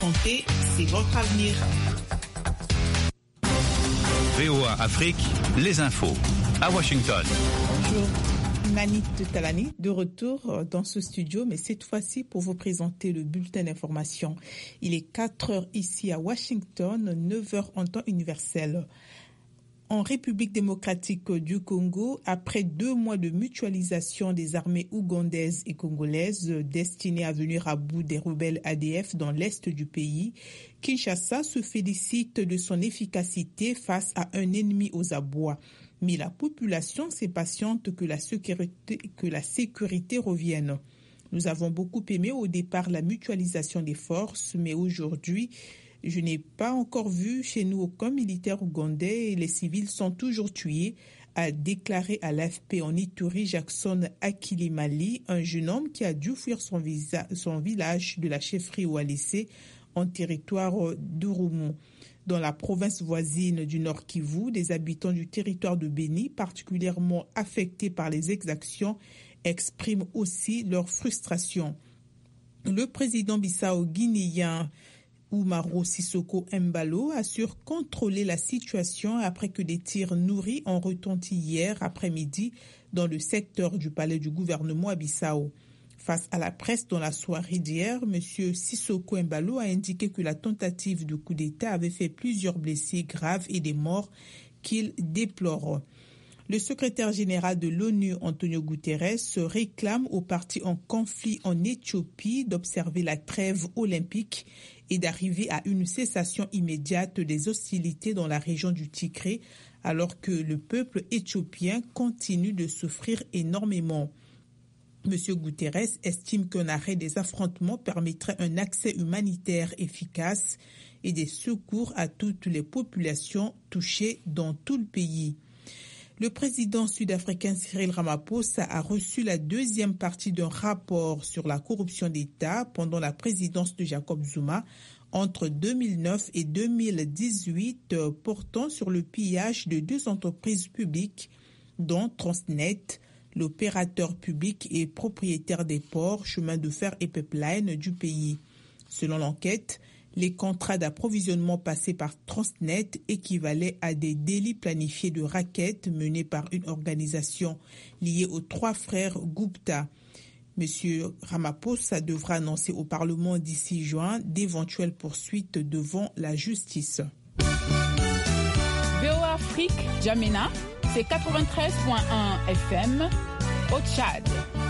Santé, c'est votre avenir. VOA Afrique, les infos à Washington. Bonjour, Nanit Talani de retour dans ce studio, mais cette fois-ci pour vous présenter le bulletin d'information. Il est 4h ici à Washington, 9h en temps universel. En République démocratique du Congo, après 2 mois de mutualisation des armées ougandaises et congolaises destinées à venir à bout des rebelles ADF dans l'est du pays, Kinshasa se félicite de son efficacité face à un ennemi aux abois. Mais la population s'impatiente que la sécurité revienne. Nous avons beaucoup aimé au départ la mutualisation des forces, mais aujourd'hui, je n'ai pas encore vu chez nous aucun militaire ougandais et les civils sont toujours tués, a déclaré à l'AFP en Ituri Jackson Akilimali, un jeune homme qui a dû fuir son village de la chefferie Oualissé en territoire d'Urumu. Dans la province voisine du Nord Kivu, des habitants du territoire de Béni, particulièrement affectés par les exactions, expriment aussi leur frustration. Le président bissau-guinéen Umaro Sissoko Embalo assure contrôler la situation après que des tirs nourris ont retenti hier après-midi dans le secteur du palais du gouvernement à Bissau. Face à la presse dans la soirée d'hier, M. Sissoko Embalo a indiqué que la tentative de coup d'État avait fait plusieurs blessés graves et des morts qu'il déplore. Le secrétaire général de l'ONU, Antonio Guterres, réclame aux partis en conflit en Éthiopie d'observer la trêve olympique et d'arriver à une cessation immédiate des hostilités dans la région du Tigré, alors que le peuple éthiopien continue de souffrir énormément. M. Guterres estime qu'un arrêt des affrontements permettrait un accès humanitaire efficace et des secours à toutes les populations touchées dans tout le pays. Le président sud-africain Cyril Ramaphosa a reçu la deuxième partie d'un rapport sur la corruption d'État pendant la présidence de Jacob Zuma entre 2009 et 2018 portant sur le pillage de 2 entreprises publiques dont Transnet, l'opérateur public et propriétaire des ports, chemins de fer et pipeline du pays. Selon l'enquête, les contrats d'approvisionnement passés par Transnet équivalaient à des délits planifiés de rackets menés par une organisation liée aux 3 frères Gupta. M. Ramaphosa devra annoncer au Parlement d'ici juin d'éventuelles poursuites devant la justice. VOA Afrique, Djamena, c'est 93.1 FM au Tchad.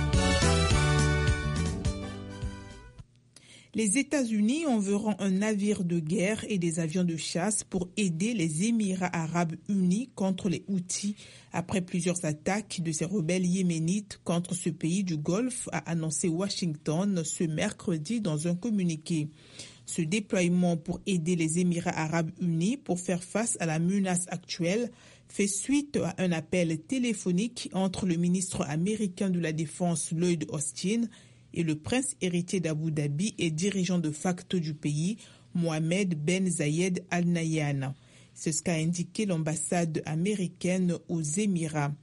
Les États-Unis enverront un navire de guerre et des avions de chasse pour aider les Émirats arabes unis contre les Houthis après plusieurs attaques de ces rebelles yéménites contre ce pays du Golfe, a annoncé Washington ce mercredi dans un communiqué. Ce déploiement pour aider les Émirats arabes unis pour faire face à la menace actuelle fait suite à un appel téléphonique entre le ministre américain de la Défense Lloyd Austin et le prince héritier d'Abu Dhabi et dirigeant de facto du pays, Mohamed Ben Zayed Al Nahyan. C'est ce qu'a indiqué l'ambassade américaine aux Émirats.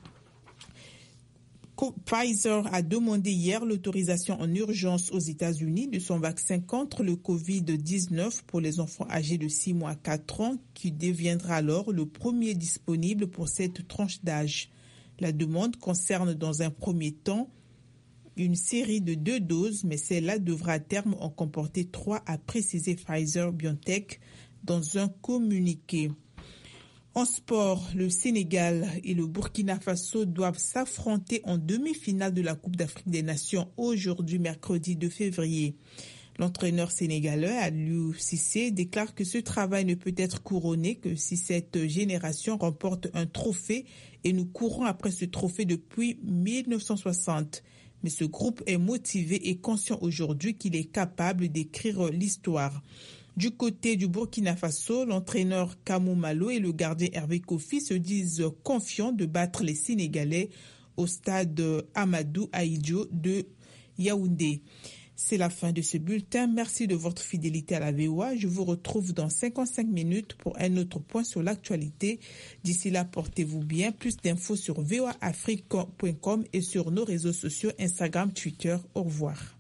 Pfizer a demandé hier l'autorisation en urgence aux États-Unis de son vaccin contre le Covid-19 pour les enfants âgés de 6 mois à 4 ans, qui deviendra alors le premier disponible pour cette tranche d'âge. La demande concerne dans un premier temps une série de 2 doses, mais celle-là devra à terme en comporter 3, a précisé Pfizer-BioNTech dans un communiqué. En sport, le Sénégal et le Burkina Faso doivent s'affronter en demi-finale de la Coupe d'Afrique des Nations aujourd'hui, mercredi 2 février. L'entraîneur sénégalais Aliou Cissé déclare que ce travail ne peut être couronné que si cette génération remporte un trophée, et nous courons après ce trophée depuis 1960. Mais ce groupe est motivé et conscient aujourd'hui qu'il est capable d'écrire l'histoire. Du côté du Burkina Faso, l'entraîneur Kamou Malo et le gardien Hervé Kofi se disent confiants de battre les Sénégalais au stade Amadou Ahidjo de Yaoundé. C'est la fin de ce bulletin. Merci de votre fidélité à la VOA. Je vous retrouve dans 55 minutes pour un autre point sur l'actualité. D'ici là, portez-vous bien. Plus d'infos sur voaafrique.com et sur nos réseaux sociaux Instagram, Twitter. Au revoir.